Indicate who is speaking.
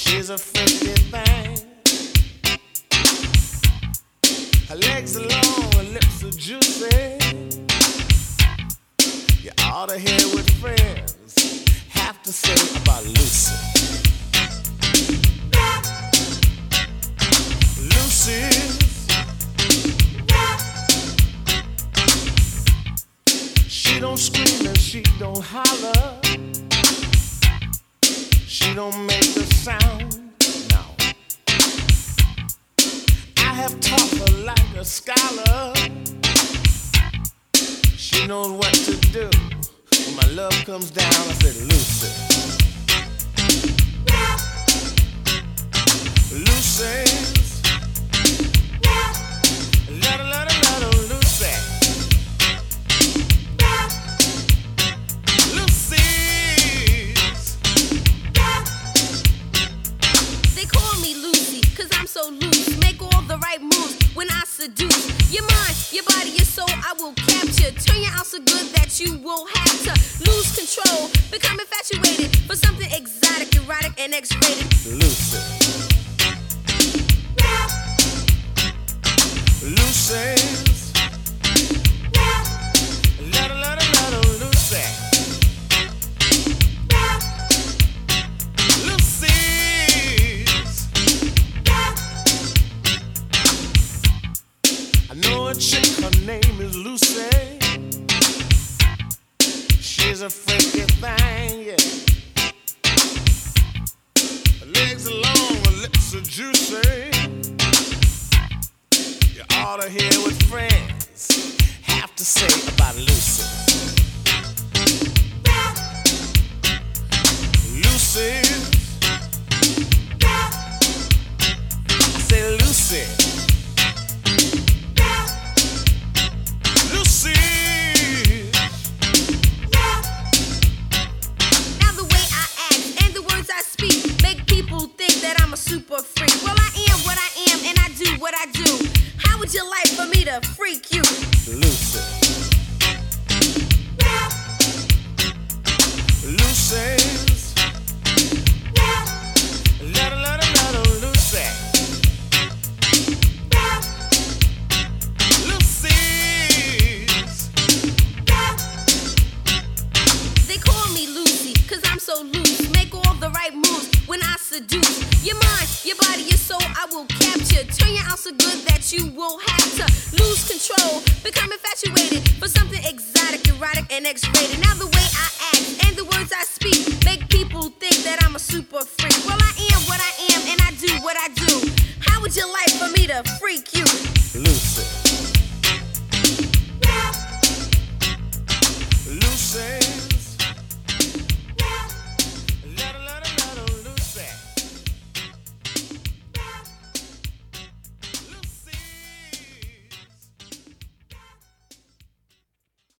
Speaker 1: She's a freaky thing. Her legs are long, her lips are juicy. You ought to hear what friends have to say about Lucy. Lucy. She don't scream and she don't holler. She don't make a sound, no. I have taught her like a scholar. She knows what to do. When my love comes down, I said, Lucy. Lucy. Let her, Lucy.
Speaker 2: So loose, make all the right moves when I seduce. Your mind, your body, your soul, I will capture. Turn you out so good that you will have to lose control. Become infatuated for something exotic, erotic, and X-rated.
Speaker 1: Lucy. Lucy's. Let her, Lucy. I know a chick, her name is Lucy. She's a freaky thing, yeah. Her legs are long, her lips are juicy. You ought to hear what friends have to say about Lucy. Lucy. I say Lucy.
Speaker 2: Super freak. Well, I am what I am, and I do what I do. How would you like for me to freak you?
Speaker 1: Lucy. Lucy's. Let her, Lucy. Lucy's.
Speaker 2: They call me Lucy, cause I'm so loose. Make all the right moves when I seduce. Your mind, your body, your soul, I will capture. Turn you out so good that you will have to lose control. Become infatuated for something exotic, erotic, and X-rated. Now the way I act and